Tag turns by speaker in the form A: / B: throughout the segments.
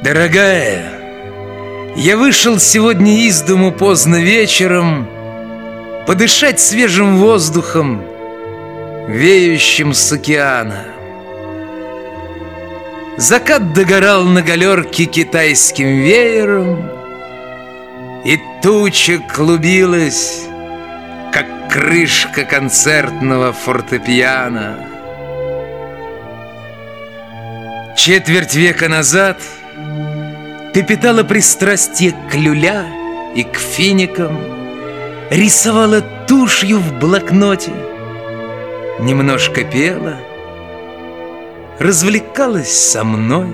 A: Дорогая, я вышел сегодня из дому поздно вечером подышать свежим воздухом, веющим с океана. Закат догорал на галерке китайским веером, и туча клубилась, как крышка концертного фортепиано. Четверть века назад ты питала пристрастие к люля и к финикам, рисовала тушью в блокноте, немножко пела, развлекалась со мной.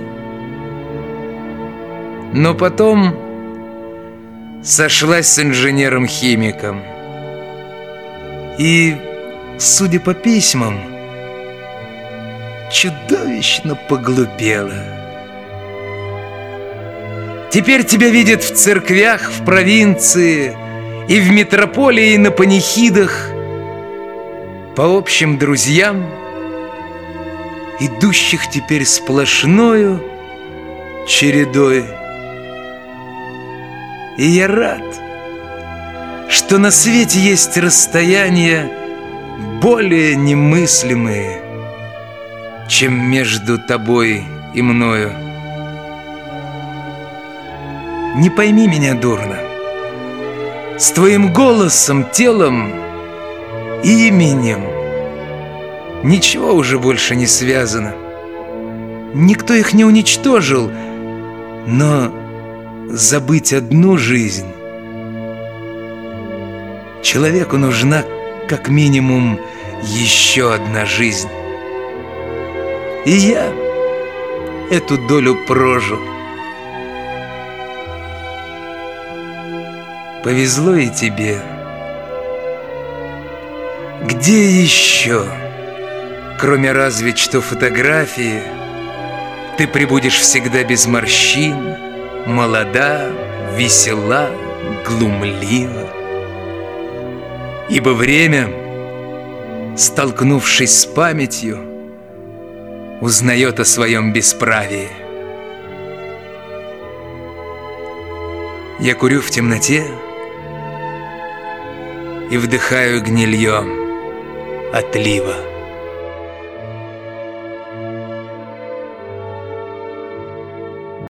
A: Но потом сошлась с инженером-химиком и, судя по письмам, чудовищно поглупела. Теперь тебя видят в церквях, в провинции и в метрополии на панихидах, по общим друзьям, идущих теперь сплошною чередой. И я рад, что на свете есть расстояния более немыслимые, чем между тобой и мною. Не пойми меня дурно. С твоим голосом, телом, именем ничего уже больше не связано. Никто их не уничтожил, но забыть одну жизнь человеку нужна как минимум еще одна жизнь. И я эту долю прожил. Повезло и тебе. Где еще, кроме разве что фотографии, ты пребудешь всегда без морщин, молода, весела, глумлива? Ибо время, столкнувшись с памятью, узнает о своем бесправии. Я курю в темноте и вдыхаю гнилье отлива.